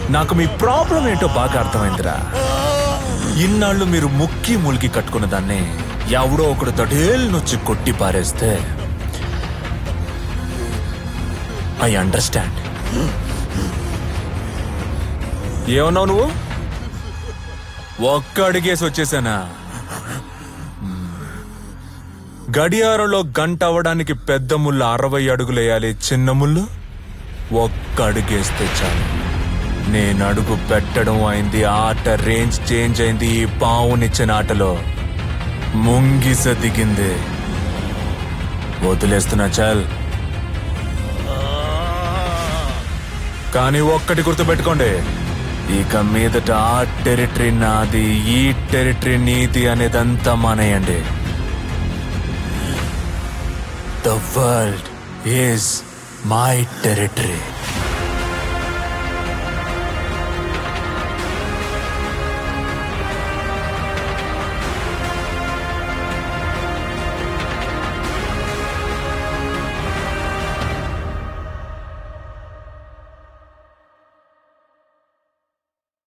నాకు మీ ప్రాబ్లం ఏంటో బాగా అర్థమైందిరా. ఇన్నాళ్ళు మీరు ముక్కి ములికి కట్టుకున్న దాన్ని ఎవడో ఒకడు దడేళ్ళనొచ్చి కొట్టి పారేస్తే ఐ అండర్స్టాండ్. ఏమన్నావు నువ్వు? ఒక్క అడిగేసి వచ్చేసానా? గడియారంలో గంట అవ్వడానికి పెద్ద ముళ్ళు 60 అడుగులేయాలి, చిన్న ముళ్ళు ఒక్క అడుగేస్తే చాలు. నేను అడుగు పెట్టడం అయింది, ఆట రేంజ్ చేంజ్ అయింది. ఈ పావునిచ్చిన ఆటలో ముంగిస దిగింది. వదిలేస్తున్నా చాల్. కానీ ఒక్కటి గుర్తుపెట్టుకోండి, ఇక మీదట ఆ టెరిటరీ నాది, ఈ టెరిటరీ నీది అనేదంతా మానేయండి. The world is my territory.